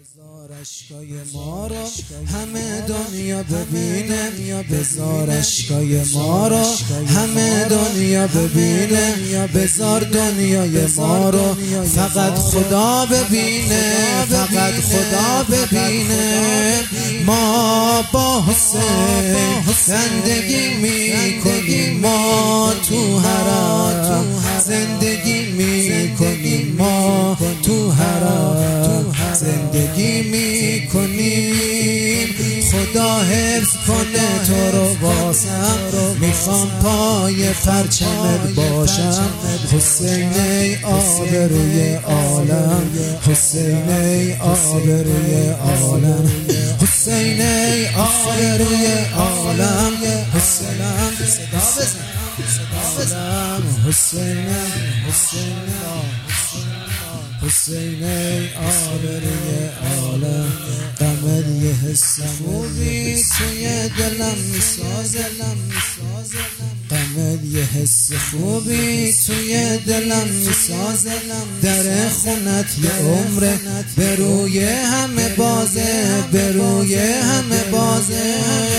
بذار اشکای ما رو همه دنیا ببینه، بذار اشکای ما رو همه دنیا ببینه، بذار دنیای ما رو فقط خدا ببینه، فقط خدا ببینه. ما با حسین زندگی میکنیم، ما تو هرات زندگی میکنیم، ما تو هرات زندگی میکنیم. خدا حفظ کنه تو رو واسم، میخوام پای پرچمت باشم. حسین ای آبروی عالم، حسین ای آبروی عالم، حسین ای آبروی عالم، حسینم صدا بزن، حسین حسین ای آبروی عالم. غمت یه حس خوبی توی دلم میسازه، غمت یه حس خوبی توی دلم میسازه. در خونت یه عمره به روی همه بازه، به روی همه بازه.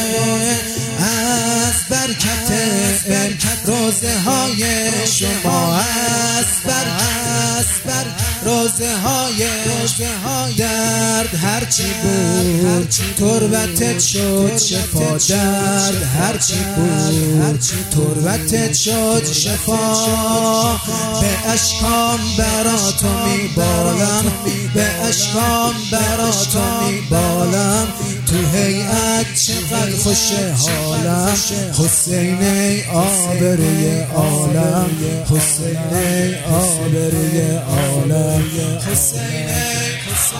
از برکت روزه های شما، از روزه های درد هرچی بود تربتت شد شفا، درد هرچی بود تربتت شد شفا. به اشکام براتو میبالم، به اشکام براتو میبالم. تو هیئت چقدر خوش حالم. حسین ای آبروی عالم، حسین ای آبروی عالم، حسین ای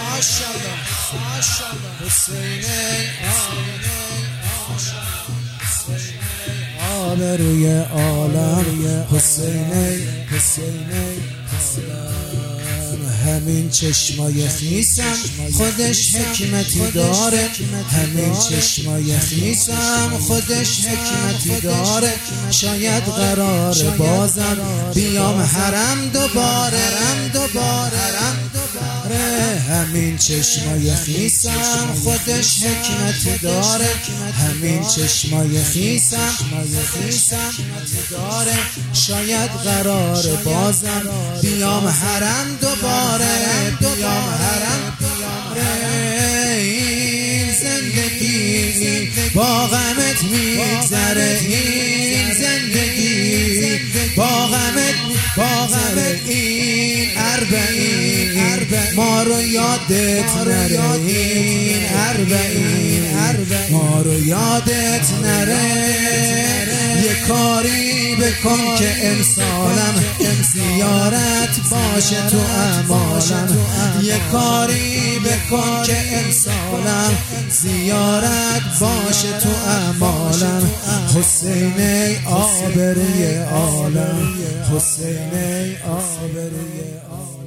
حسین آبروی عالم، حسین همین چشمای خیسم خودش حکمتی داره، همین چشمای خیسم خودش حکمتی داره. شاید قرار بازم بیام حرم دوباره، همین چشمای خیسم خودش حکمتی داره، همین چشمای خیسم داره. شاید قرار بازم بیام حرم دوباره، بیام حرم. این زندگی با غمت میگذره، این زندگی با غمت این اربعین ما رو یادت نره، این اربعین ما رو یادت نره. یه کاری بکن که امسالم زیارت باشه تو اعمالم، یه کاری بکن که امسالم زیارت باشه تو اعمالم. حسین ای آبروی عالم، حسین ای آبروی عالم.